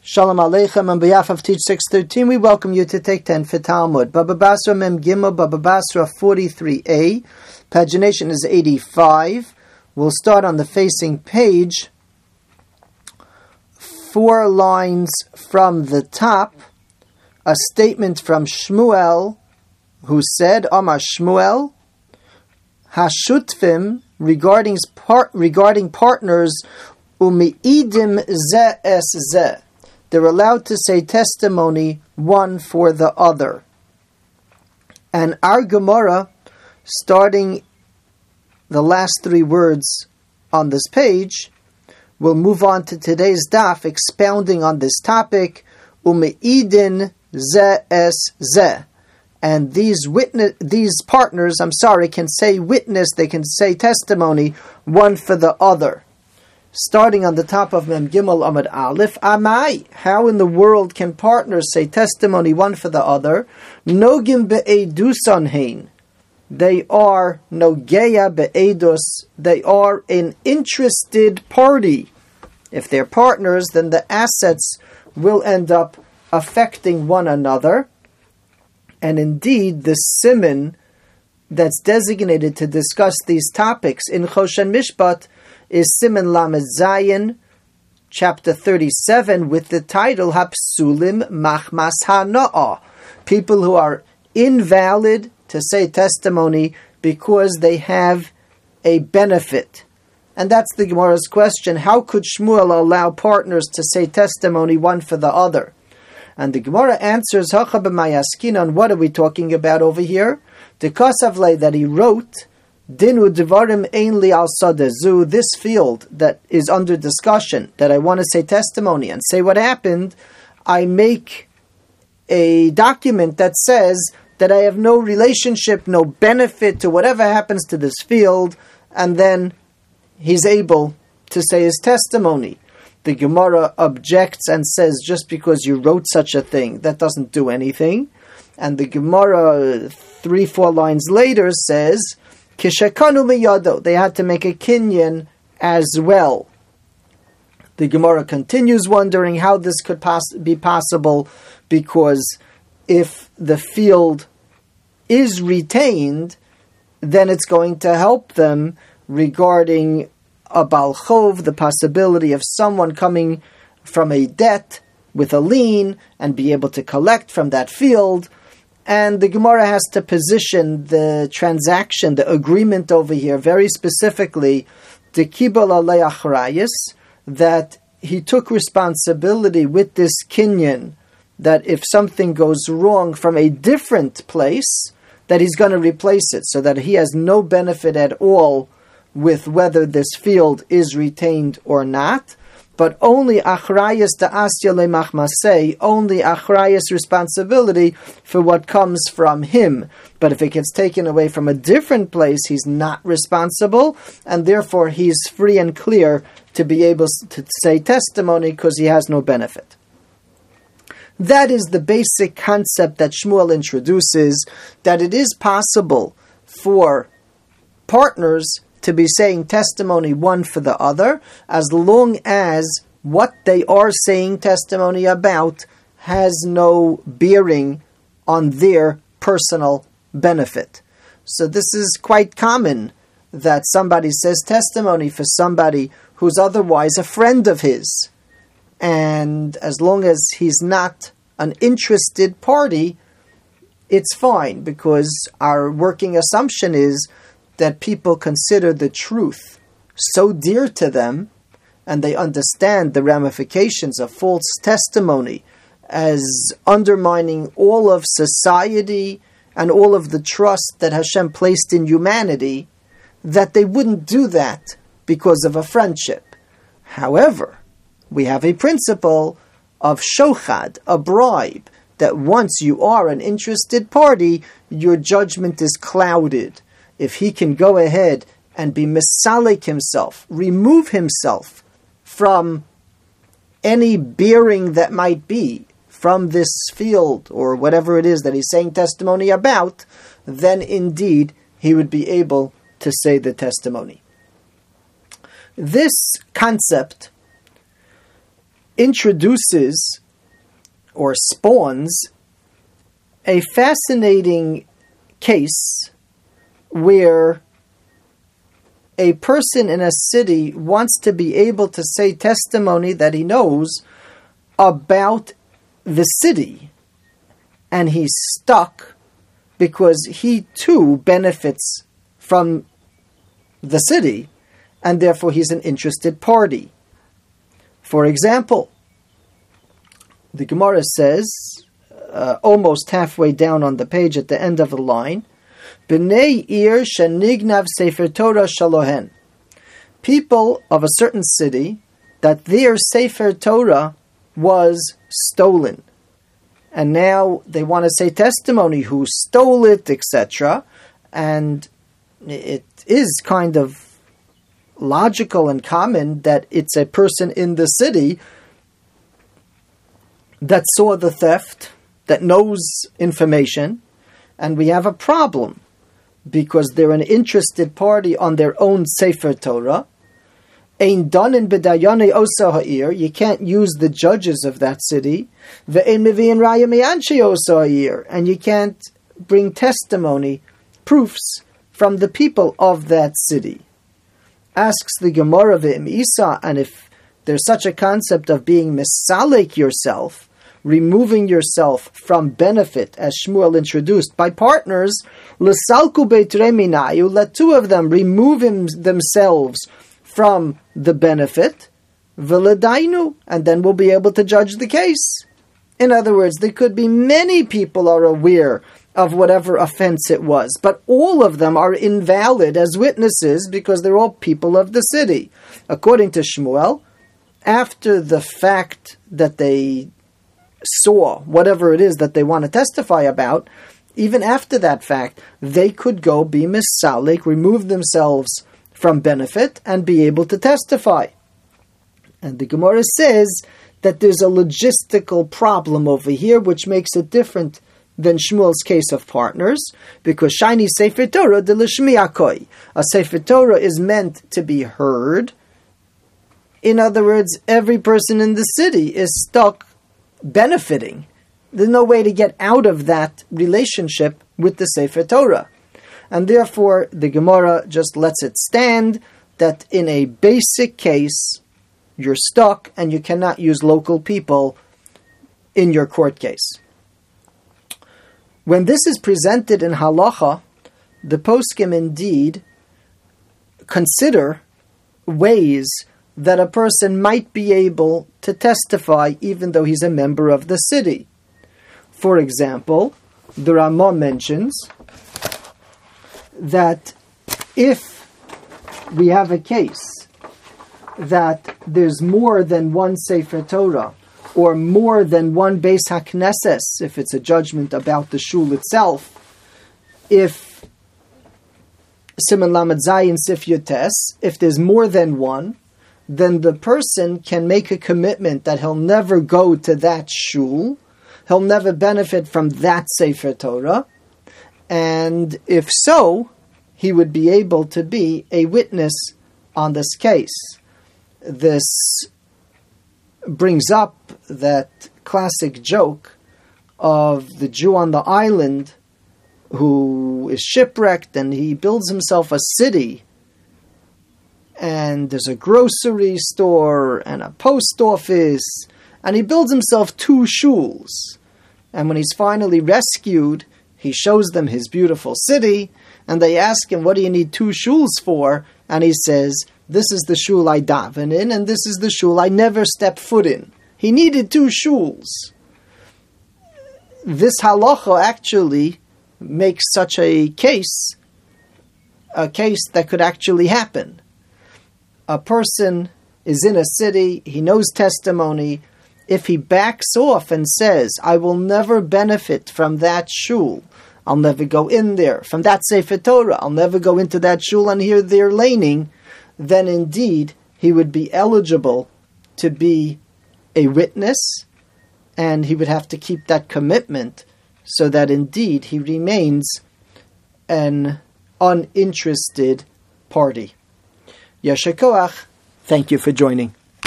Shalom Aleichem. On behalf of Teach 613, we welcome you to take 10 for Talmud. Baba Basra Mem Gimel, Baba Basra 43a. Pagination is 85. We'll start on the facing page. 4 lines from the top. A statement from Shmuel, who said, Amar Shmuel, Hashutfim, regarding partners, Umi'idim ze es ze. They're allowed to say testimony one for the other. And our Gemara, starting the last 3 words on this page, will move on to today's daf, expounding on this topic, Umeidin ze es ze. And these partners, can say witness, they can say testimony one for the other. Starting on the top of Mem Gimel Amud Aleph, Amai, how in the world can partners say testimony one for the other? Nogim be'edusan hein. They are nogeya be'edus. They are an interested party. If they're partners, then the assets will end up affecting one another. And indeed, the siman that's designated to discuss these topics in Choshen Mishpat is Siman Lamed Zayin, chapter 37, with the title Hapsulim Machmas Hana'ah. People who are invalid to say testimony because they have a benefit. And that's the Gemara's question. How could Shmuel allow partners to say testimony one for the other? And the Gemara answers, Hacha b'mayaskin, what are we talking about over here? The Kosavle that he wrote, Dinu Devarim Ein Li Al Sadezu, this field that is under discussion, that I want to say testimony and say what happened, I make a document that says that I have no relationship, no benefit to whatever happens to this field, and then he's able to say his testimony. The Gemara objects and says, just because you wrote such a thing, that doesn't do anything. And the Gemara, 3-4 lines later, says, Kishekanu miyado, they had to make a kinyan as well. The Gemara continues wondering how this could be possible, because if the field is retained, then it's going to help them regarding a Baal Chov, the possibility of someone coming from a debt with a lien and be able to collect from that field. And the Gemara has to position the transaction, the agreement over here, very specifically, the Kibal Alei Achrayus, that he took responsibility with this kinyan, that if something goes wrong from a different place, that he's going to replace it, so that he has no benefit at all with whether this field is retained or not, but only achrayas da'asya le'machmasei, only achrayas responsibility for what comes from him. But if it gets taken away from a different place, he's not responsible, and therefore he's free and clear to be able to say testimony because he has no benefit. That is the basic concept that Shmuel introduces, that it is possible for partners to be saying testimony one for the other, as long as what they are saying testimony about has no bearing on their personal benefit. So this is quite common, that somebody says testimony for somebody who's otherwise a friend of his. And as long as he's not an interested party, it's fine, because our working assumption is that people consider the truth so dear to them, and they understand the ramifications of false testimony as undermining all of society and all of the trust that Hashem placed in humanity, that they wouldn't do that because of a friendship. However, we have a principle of shochad, a bribe, that once you are an interested party, your judgment is clouded. If he can go ahead and be misalik himself, remove himself from any bearing that might be from this field or whatever it is that he's saying testimony about, then indeed he would be able to say the testimony. This concept introduces or spawns a fascinating case where a person in a city wants to be able to say testimony that he knows about the city, and he's stuck because he too benefits from the city, and therefore he's an interested party. For example, the Gemara says, almost halfway down on the page at the end of the line, B'nei ir shenignav sefer Torah shalohen. People of a certain city that their sefer Torah was stolen. And now they want to say testimony who stole it, etc. And it is kind of logical and common that it's a person in the city that saw the theft, that knows information, and we have a problem because they're an interested party on their own Sefer Torah. Ein danin b'dayane osa ha'ir, you can't use the judges of that city. Ve'ein mevi'in raya me'anshe osa ha'ir, and you can't bring testimony, proofs from the people of that city. Asks the Gemara ve'im isa, and if there's such a concept of being misalek yourself, removing yourself from benefit, as Shmuel introduced, by partners, l'salku beitrei minayu, let two of them remove themselves from the benefit, v'ledainu, and then we'll be able to judge the case. In other words, there could be many people are aware of whatever offense it was, but all of them are invalid as witnesses because they're all people of the city. According to Shmuel, after the fact that they saw whatever it is that they want to testify about, even after that fact, they could go be misalik, remove themselves from benefit, and be able to testify. And the Gemara says that there's a logistical problem over here, which makes it different than Shmuel's case of partners, because shiny Sefer Torah de l'shmi'akoi. A Sefer Torah is meant to be heard. In other words, every person in the city is stuck benefiting. There's no way to get out of that relationship with the Sefer Torah. And therefore, the Gemara just lets it stand that in a basic case, you're stuck and you cannot use local people in your court case. When this is presented in halacha, the poskim indeed consider ways that a person might be able to testify even though he's a member of the city. For example, the Ramah mentions that if we have a case that there's more than one Sefer Torah or more than one Beis HaKnesses, if it's a judgment about the shul itself, if Siman Lamed Zayin Sif Yotes, if there's more than one, then the person can make a commitment that he'll never go to that shul, he'll never benefit from that Sefer Torah, and if so, he would be able to be a witness on this case. This brings up that classic joke of the Jew on the island who is shipwrecked and he builds himself a city, and there's a grocery store and a post office, and he builds himself 2 shuls. And when he's finally rescued, he shows them his beautiful city, and they ask him, what do you need 2 shuls for? And he says, this is the shul I daven in, and this is the shul I never step foot in. He needed 2 shuls. This halacha actually makes such a case that could actually happen. A person is in a city, he knows testimony. If he backs off and says, I will never benefit from that shul, I'll never go in there, from that Sefer Torah, I'll never go into that shul and hear their laning, then indeed he would be eligible to be a witness, and he would have to keep that commitment so that indeed he remains an uninterested party. Yasher Koach, thank you for joining.